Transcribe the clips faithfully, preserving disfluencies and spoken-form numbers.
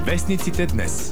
Вестниците днес.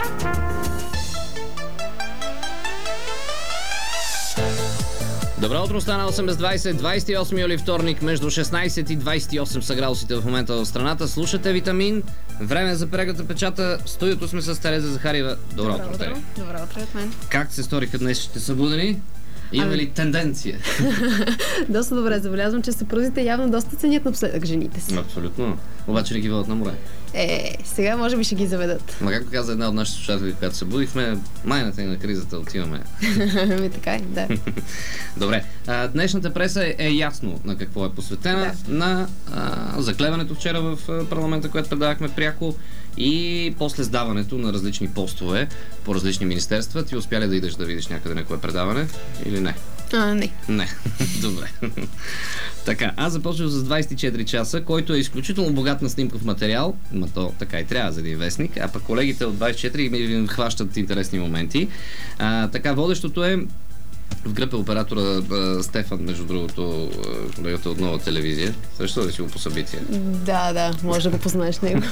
Добро утро, стана осем без двайсет, двайсет и осми юли, вторник, между шестнайсет и двайсет и осем са градусите в момента в страната. Слушате Витамин. Време за перегата печата. В студиото сме с Тереза Захариева. Добро, Добро утро, Тереза. Добро утро от мен. Как се сториха днес? Ще са будени? Има Ами... ли тенденция? Доста добре, забелязвам, че съпрузите явно доста ценят напоследък жените си. Абсолютно. Обаче не ги водят на море. Е, сега може би ще ги заведат. Ма както каза една от нашите слушатели, когато се будихме, майната и на кризата отиваме. Ами така е, да. Добре. А, днешната преса е, е ясно на какво е посветена. Да. На а, заклеването вчера в парламента, което предавахме пряко, и после сдаването на различни постове по различни министерства. Ти успя ли да идеш да видиш някъде на кое предаване или не? А, не. Не. Добре. Така, аз започвам с двайсет и четири часа, който е изключително богат на снимков материал, но то така и трябва за един вестник, а пък колегите от двайсет и четири ми хващат интересни моменти. А, така, водещото е в гръб е оператора а, Стефан, между другото, колегата от Нова телевизия. Също ли си го по събитие? Да, да, може да го познаеш него.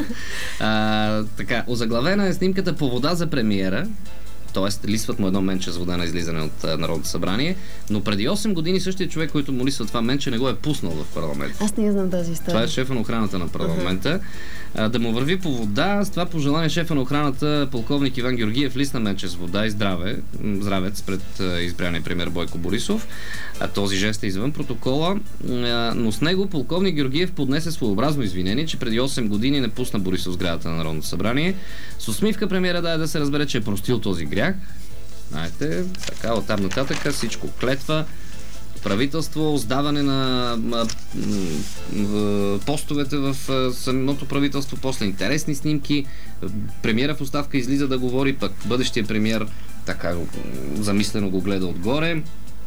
а, така, озаглавена е снимката по вода за премиера. Тоест, листват му едно менче с вода на излизане от uh, Народното събрание, но преди осем години същия човек, който му листва това менче, не го е пуснал в парламента. Аз не знам тази история. Това е шефа на охраната на парламента. Uh-huh. Да му върви по вода, с това пожелание шефа на охраната, полковник Иван Георгиев, лисна менче с вода и здраве, здравец пред uh, избрания премиер Бойко Борисов. А този жест е извън протокола, uh, но с него полковник Георгиев поднесе своеобразно извинение, че преди осем години не пусна Борисов сградата на Народното събрание. С усмивка премиера даде да се разбере, че е простил този грях. Знаете, така оттам нататък всичко клетва, правителство, сдаване на м- м- постовете в самото правителство, после интересни снимки, премиера в оставка излиза да говори, пък бъдещия премиер така замислено го гледа отгоре.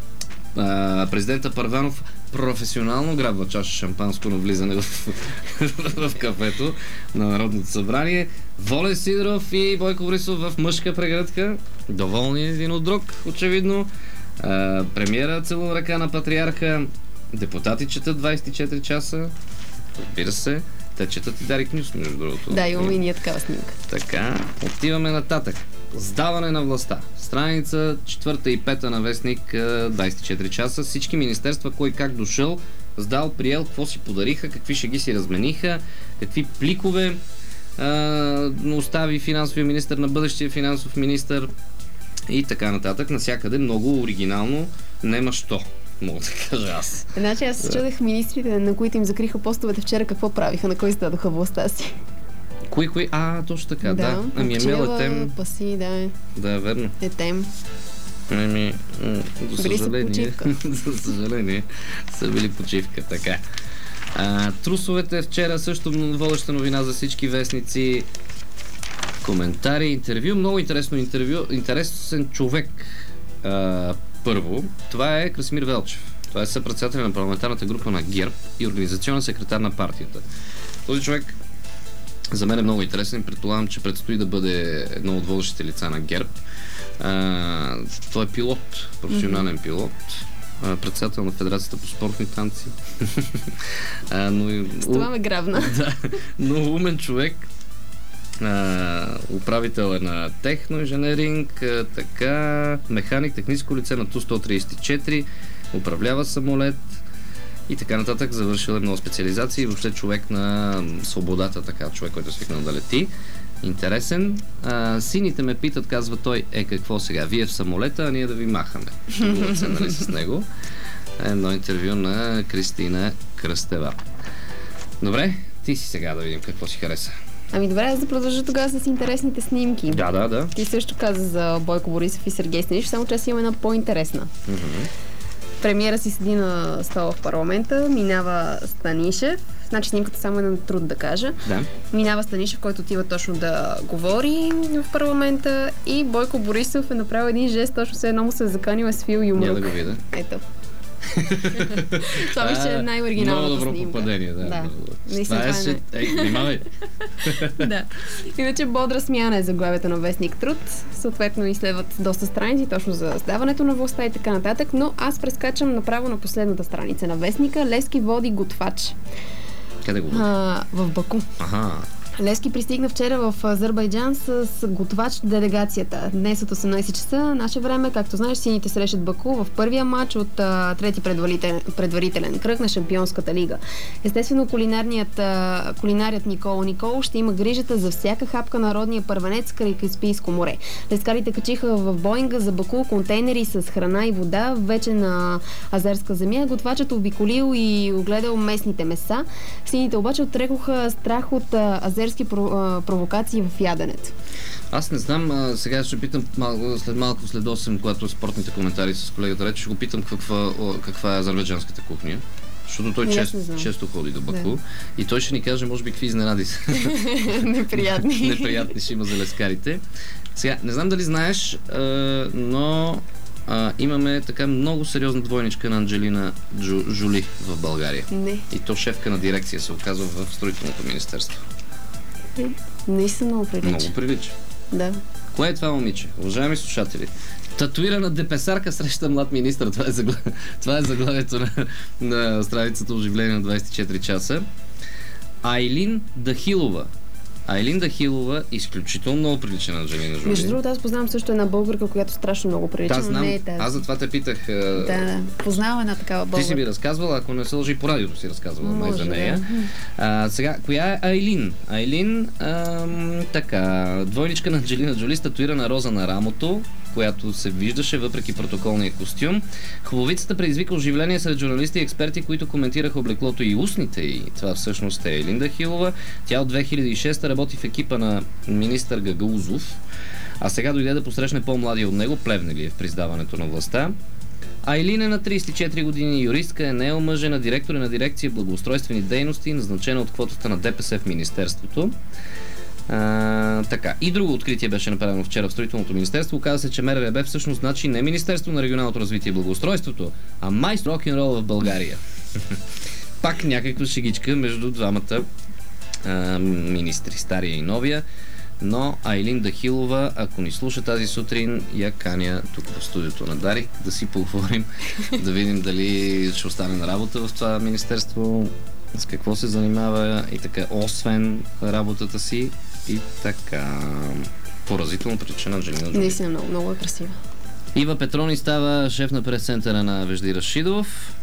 А, президента Първанов професионално грабва чаша шампанско на влизане в, в кафето на Народното събрание. Волен Сидоров и Бойко Борисов в мъжка прегръдка. Доволни един от друг, очевидно. А, премиера целува ръка на патриарха. Депутати четат двайсет и четири часа. Разбира се. Те четат и Дарик Нюс, между другото. Да, имаме и ние такава снимка. Така, отиваме нататък. Сдаване на властта. Страница четвърта и пета на вестник двайсет и четири часа. Всички министерства, кой как дошъл, сдал, приел, какво си подариха, какви шеги си размениха, какви пликове а, остави финансовия министър на бъдещия финансов министър и така нататък. Насякъде много оригинално, нема що, мога да кажа аз. Значи аз се чудех министрите, на които им закриха постовете вчера, какво правиха, на кой сдадоха властта си. Кои, кои? А, точно така, да. Да, ами Емел Етем. Паси, да. Да, верно. Етем. Ами, до съжаление. За съжаление, са били почивка, така. А, трусовете вчера също водеща новина за всички вестници. Коментари, интервю, много интересно интервю, интересен човек. А, първо, това е Красимир Велчев. Това е съпредседател на парламентарната група на ГЕРБ и организационен секретар на партията. Този човек за мен е много интересен. Предполагам, че предстои да бъде едно от водещите лица на ГЕРБ. А, той е пилот, професионален mm-hmm. пилот, а, председател на Федерацията по спортни танци. а, но, С това ме грабна. Да, но умен човек. А, управител е на техноинженеринг, а, така, механик, техническо лице на Ту сто трийсет и четири, управлява самолет и така нататък. Завършил е много специализации и въобще човек на свободата, така, човек, който е свикнал да лети. Интересен. А, сините ме питат, казва той, е какво сега? Вие в самолета, а ние да ви махаме. Шегуват се, нали, с него. Едно интервю на Кристина Кръстева. Добре, ти си сега да видим какво си хареса. Ами добре, аз да продължа тогава с интересните снимки. Да, да, да. Ти също каза за Бойко Борисов и Сергей Станишев, само че аз имам една по-интересна. Mm-hmm. Премиера си седи на стола в парламента, минава Станишев, значи снимката само е на труд да кажа. Да. Минава Станишев, който отива точно да говори в парламента и Бойко Борисов е направил един жест, точно все едно му се е заканил е свил юмрук. Няма да го видя. Ето. Това беше най-оригиналната снимка. Много добро попадение, да. Да. Това е си... Ей, внимавай! Да. Иначе бодра смяна е заглавието на вестник Труд. Съответно и следват доста страници, точно за сдаването на властта и така нататък, но аз прескачам направо на последната страница на вестника. Левски води готвач. Къде го води? А, в Баку. Аха. Левски пристигна вчера в Азербайджан с готвач делегацията. Днес от осемнайсет часа наше време, както знаеш, сините срещат Баку в първия матч от а, трети предварителен, предварителен кръг на Шампионската лига. Естествено, кулинарният, а, кулинарият Никола Никол ще има грижата за всяка хапка на родния първенец край Каспийско море. Лескарите качиха в Боинга за Баку контейнери с храна и вода, вече на азерска земя. Готвачът обиколил и огледал местните меса. Сините обаче отрекоха страх от а, азерски провокации в яденето. Аз не знам, а, сега ще питам малко, след малко, след осем, когато спортните коментари с колегата рече, ще го питам каква, каква е азербайджанската кухня. Защото той чест, често ходи до Баку. Да. И той ще ни каже, може би, какви изненади са. Неприятни. Неприятни ще има за лескарите. Сега, не знам дали знаеш, а, но а, имаме така много сериозна двойничка на Анджелина Джу, Жули в България. Не. И то шефка на дирекция се оказва в строителното министерство. Наистина много прилича. Много прилича. Да. Кое е това момиче? Уважаеми слушатели, татуирана депесарка среща млад министър. Това е, загла... това е заглавието на, на страницата Оживление на двайсет и четири часа. Айлин Дахилова. Айлин Дахилова изключително много прилича на Анджелина Жоли. Между другото, аз познавам също една българка, която страшно много прилича, да, но не е тази. Аз затова те питах. Да, да. Познавам една такава българка. Ти си ми разказвала, ако не се лъжи, по радиото си разказвала май за нея. Да. А, сега, коя е Айлин? Айлин, ам, така, двойничка на Анджелина Джоли, статуирана роза на рамото, която се виждаше въпреки протоколния костюм. Хубавицата предизвика оживление сред журналисти и експерти, които коментираха облеклото и устните й. Това всъщност е Айлин Дахилова. Тя от две хиляди и шеста работи в екипа на министър Гагаузов, а сега дойде да посрещне по-младия от него, Плевнелиев, при издаването на властта. Айлин е на трийсет и четири години, юристка, е неомъжена, директор на дирекция благоустройствени дейности, назначена от квотата на ДПС в министерството. А, така. И друго откритие беше направено вчера в строителното министерство. Оказа се, че МРРБ всъщност значи не Министерство на регионалното развитие и благоустройството, а майстор рок-н-рол в България. Пак някаква шегичка между двамата а, министри, стария и новия. Но Айлин Дахилова, ако ни слуша тази сутрин, я каня тук в студиото на Дарик да си поговорим, да видим дали ще остане на работа в това министерство, с какво се занимава и така, освен работата си и така. Поразително прилича на Анджелина Джоли. Наистина много, много е красива. Ива Петрони става шеф на прес-центъра на Вежди Рашидов.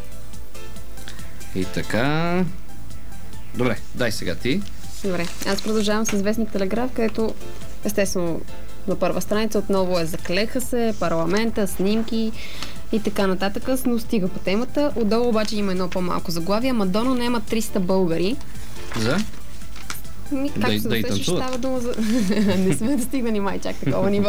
И така. Добре, дай сега ти. Добре, аз продължавам с вестник Телеграф, където естествено на първа страница отново е заклеха се, парламента, снимки и така нататък, но стига по темата. Отдолу обаче има едно по-малко заглавие. Мадона наема триста българи. За? Ми, както да, се да усещаш, става дума за... Не сме достигнали май чак такова ниво.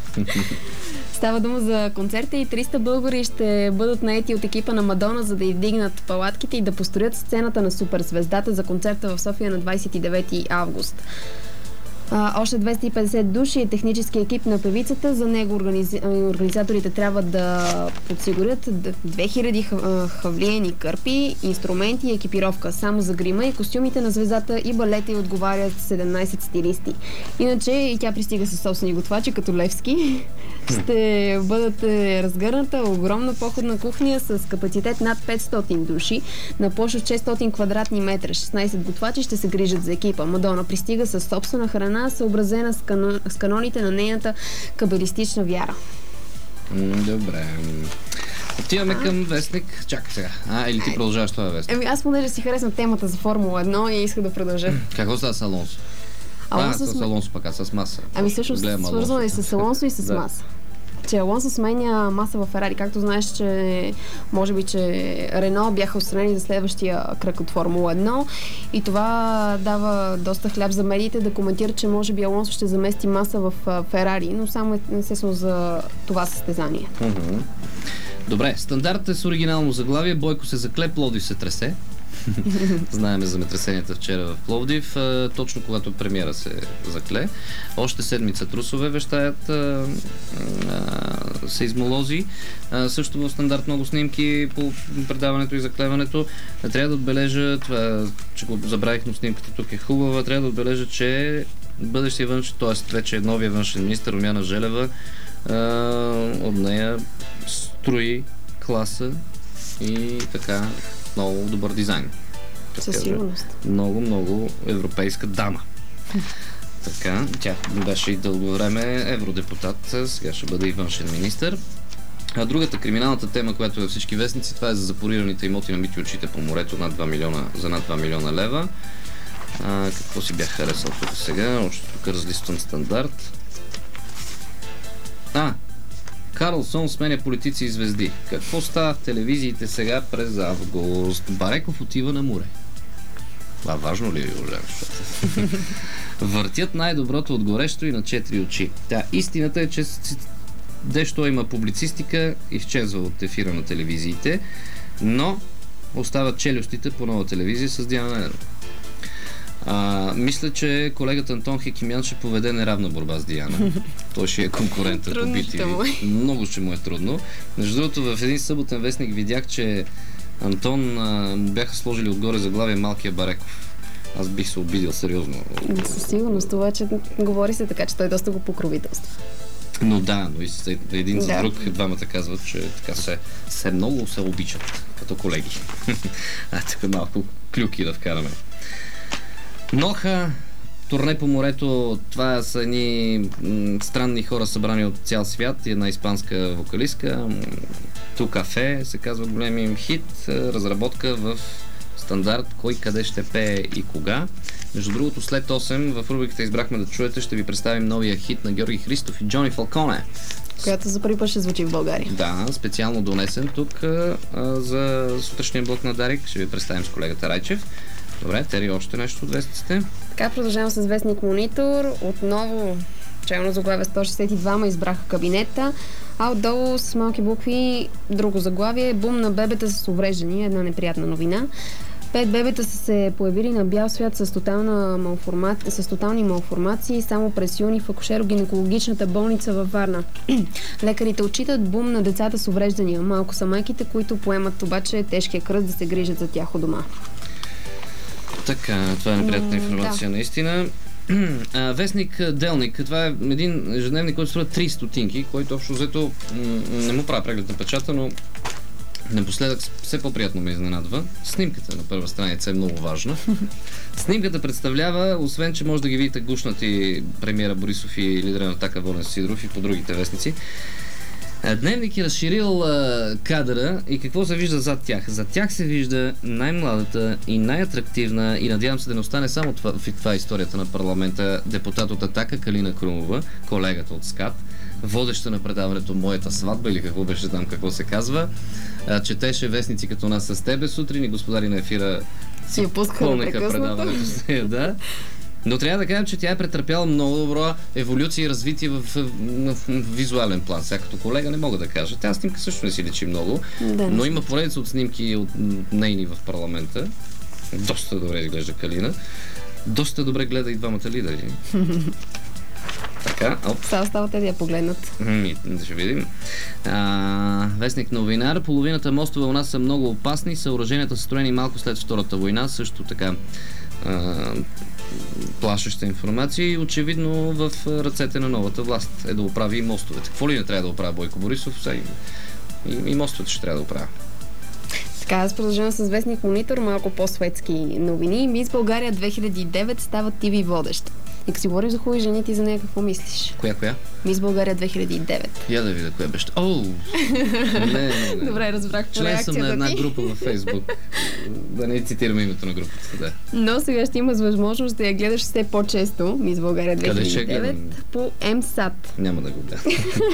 Става дума за концерта и триста българи ще бъдат наети от екипа на Мадона, за да издигнат палатките и да построят сцената на суперзвездата за концерта в София на двайсет и девети август. А, още двеста и петдесет души е технически екип на певицата. За него организ... организаторите трябва да подсигурят две хиляди хавлиени кърпи, инструменти и екипировка. Само за грима и костюмите на звездата и балета й отговарят седемнайсет стилисти. Иначе и тя пристига със собствени готвачи, като Левски. Ще бъдат разгърната огромна походна кухня с капацитет над петстотин души на площ от шестстотин квадратни метра. шестнайсет готвачи ще се грижат за екипа. Мадона пристига със собствена храна, съобразена с, кано... с каноните на нейната кабалистична вяра. Добре. Отиваме а? към вестник. Чакай сега. А, или ти продължаваш това вестник? Еми, аз понеже си харесвам темата за Формула едно и исках да продължа. Какво става с Алонсо? А, с Алонсо пък, а с Маса. Ами всъщност свързано и с Алонсо и с да. Маса. Че Алонсо сменя Маса в Ферари. Както знаеш, че може би, че Рено бяха отстранени за следващия кръг от Формула едно и това дава доста хляб за медиите да коментират, че може би Алонсо ще замести Маса в Ферари, но само естествено за това състезание. Mm-hmm. Добре, стандартът е с оригинално заглавие. Бойко се закле, Пловдив се тресе. Знаеме за земетресенията вчера в Пловдив, точно когато премиера се закле. Още седмица трусове вещаят а, а, сейзмолози. А, също в стандарт много снимки по предаването и заклеването. Трябва да отбележа, това, че го забравих, но снимката тук е хубава, трябва да отбележа, че бъдещия външен, т.е. вече новия външен министър Румяна Желева, а, от нея строи класа и така много добър дизайн. Със сигурност. Много, много европейска дама. Така, тя беше и дълго време евродепутат, сега ще бъде и външен министър. А другата криминалната тема, която е във всички вестници, това е за запорираните имоти на Мити очите по морето над два милиона, за над два милиона лева. А, какво си бях харесал тук сега? Още тук разлиствам Стандарт. А, Карлсон сменя политици и звезди. Какво става в телевизиите сега през август? Бареков отива на море. Това важно ли е, уважаеми? Въртят най-доброто от горещо и на четири очи. Та, истината е, че дещо има публицистика, изчезва от ефира на телевизиите, но остават челюстите по нова телевизия с Диана Недева. А, мисля, че колегата Антон Хекимян ще поведе неравна борба с Диана. Той ще е конкурентът по би ти ви. Много ще му е трудно. Между другото, в един съботен вестник видях, че Антон а, му бяха сложили отгоре заглавие Малкия Бареков. Аз бих се обидил сериозно. Със сигурност, това, че говори се така, че той доста го покровителства. Но да, но и един за да. друг двамата казват, че така се, се много се обичат като колеги. А така малко клюки да вкараме. Ноха, турне по морето, това са едни м- странни хора събрани от цял свят, една испанска вокалистка, Ту Кафе се казва големия им хит, разработка в Стандарт, кой къде ще пее и кога. Между другото, след осем в рубриката избрахме да чуете, ще ви представим новия хит на Георги Христов и Джони Фалконе. Която за първи път ще звучи в България. Да, специално донесен тук а, за сутрешния блок на Дарик. Ще ви представим с колегата Райчев. Добре, Тери, още нещо от вестниците. Така, продължавам с вестник Монитор. Отново челно заглавие сто шестдесет и двама избраха кабинета, а отдолу с малки букви друго заглавие: бум на бебета с увреждания. Една неприятна новина. Пет бебета са се появили на бял свят с, тотална малформа... с тотални малформации само през юни в акушеро-гинекологичната болница във Варна. Лекарите отчитат бум на децата с увреждания. Малко са майките, които поемат обаче тежкия кръст да се грижат за тях у дома. Така, това е неприятна информация, да. Наистина. Вестник Делник. Това е един ежедневник, който струва три стотинки, който общо взето не му прави преглед на печата, но напоследък все по-приятно ме изненадва. Снимката на първа страница е много важна. Снимката представлява, освен че може да ги видите гушнати премиера Борисов и лидера на Атака Волен Сидоров и по другите вестници, Дневник е разширил а, кадъра и какво се вижда зад тях? Зад тях се вижда най-младата и най-атрактивна, и надявам се да не остане само това, в това историята на парламента, депутат от Атака Калина Крумова, колегата от СКАТ, водеща на предаването Моята сватба, или какво беше там, какво се казва. А, четеше вестници като нас с тебе сутрин и господари на ефира си пълнеха предаването с нея, да. Но трябва да кажем, че тя е претърпяла много добра еволюция и развитие в, в, в, в визуален план. Сега като колега не мога да кажа. Тя снимка също не си личи много, да, но има поредица от снимки от нейни в парламента. Доста добре изглежда Калина. Доста добре гледа и двамата лидери. Така, оп. Сега оставате да я погледнат. Ми, да ще видим. А, вестник новинар. Половината мостове у нас са много опасни. Съоръженията са строени малко след Втората война. Също така а, плашеща информация и очевидно в ръцете на новата власт е да оправи и мостовете. Какво ли не трябва да оправя Бойко Борисов? Сега и, и, и мостовете ще трябва да оправя. Така, аз продължавам с вестник Монитор, малко по-светски новини. Мис България две хиляди и девет става ти ви водеща. И като си говорим за хубави жени, ти за нея какво мислиш? Коя, коя? Мис България две хиляди и девет. Я да видя коя беше. О! Не, не, не. Добре, разбрах по реакцията ти. Член съм на една ти. група във Фейсбук. Да не цитираме името на групата. Да. Но сега ще имаш възможност да я гледаш все по-често. Мис България две хиляди и девет по МСАТ. Няма да го гледам.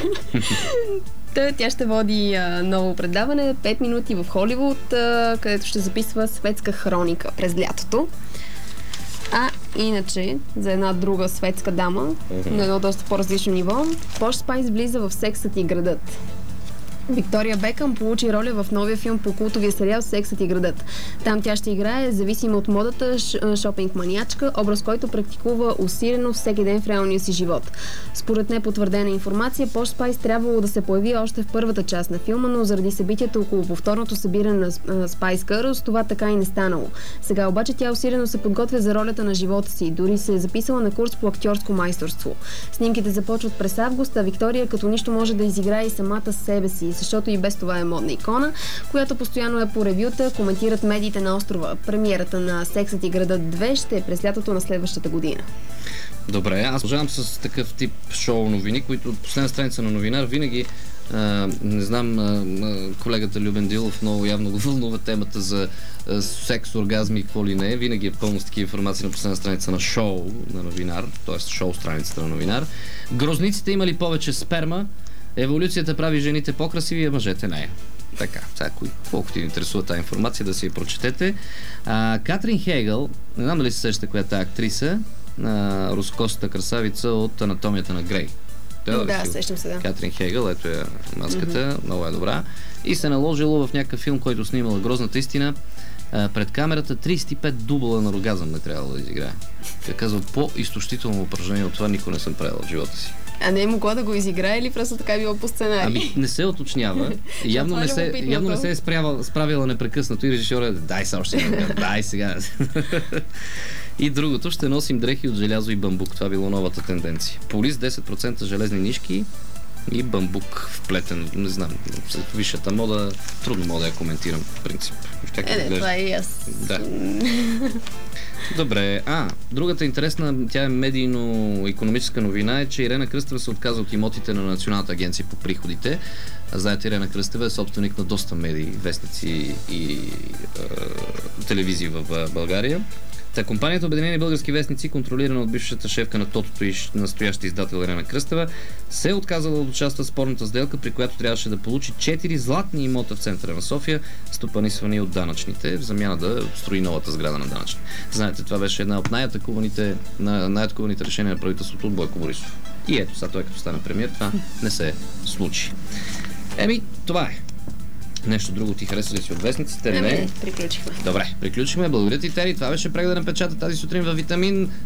Тя ще води а, ново предаване пет минути в Холивуд, а, където ще записва светска хроника през лятото. А иначе, за една друга светска дама, uh-huh. на едно доста по-различно ниво, Пош Спайс влиза в Сексът и градът. Виктория Бекъм получи роля в новия филм по култовия сериал Сексът и градът. Там тя ще играе зависима от модата шопинг маниачка, образ, който практикува усилено всеки ден в реалния си живот. Според непотвърдена информация, Пош Спайс трябвало да се появи още в първата част на филма, но заради събитията около повторното събиране на Спайс Гърлс, това така и не станало. Сега обаче тя усилено се подготвя за ролята на живота си, дори се е записала на курс по актьорско майсторство. Снимките започват през август, а Виктория като нищо може да изиграе и самата себе си. защото и без това е модна икона, която постоянно е по ревюта, коментират медиите на острова. Премиерата на Сексът и градът две ще е през лятото на следващата година. Добре, аз продължавам с такъв тип шоу новини, които последна страница на новинар винаги, а, не знам, а, колегата Любен Дилов много явно го вълнува темата за а, секс, оргазми и какво ли не. Винаги е пълно с такива информации на последна страница на шоу на новинар, т.е. шоу страницата на новинар. Грозниците имали повече сперма, еволюцията прави жените по-красиви, а мъжете не. Така, сега, колко ти интересува тази информация, да си я прочетете. А, Катрин Хейгъл, не знам дали се сещате коя е тази актриса, на рускосата красавица от Анатомията на Грей. Да, да сещам се, да. Катрин Хейгъл, ето е маската, mm-hmm. много е добра. И се наложило в някакъв филм, който снимала Грозната истина, пред камерата трийсет и пет дубла на оргазъм не трябвало да изиграе. Тя казва, по-изтощително упражнение от това никога не съм правила в живота си. А не е могла да го изиграе или просто така е било по сценарий? Ами не се уточнява. Явно не се, явно не се е справила, справила непрекъснато и режисьора дай сега още, дай сега. И другото, ще носим дрехи от желязо и бамбук. Това било новата тенденция. Полис десет процента железни нишки и бамбук вплетен. Не знам, след висшата мода трудно мога да я коментирам, в принцип. Как е, не, това е и аз. Да. Добре, а, другата интересна, тя е медийно-икономическа новина, е, че Ирена Кръстева се отказа от имотите на Националната агенция по приходите. Знаете, Ирена Кръстева е собственик на доста медии, вестници и е, телевизии в България. Та компанията Обединени български вестници, контролирана от бившата шефка на Тотото и настояща издател Ирена Кръстева, се е отказала да участва в спорната сделка, при която трябваше да получи четири златни имота в центъра на София, стопанисвани от данъчните, в замяна да строи новата сграда на данъчни. Знаете, това беше една от най-атакуваните, най-атакуваните решения на правителството от Бойко Борисов. И ето, сега той като стана премиер, това не се случи. Еми, това е. Нещо друго ти хареса ли си от вестниците? Не, не, приключихме. Добре, приключихме. Благодаря ти, Тери. Това беше прегледът на печата тази сутрин във Витамин.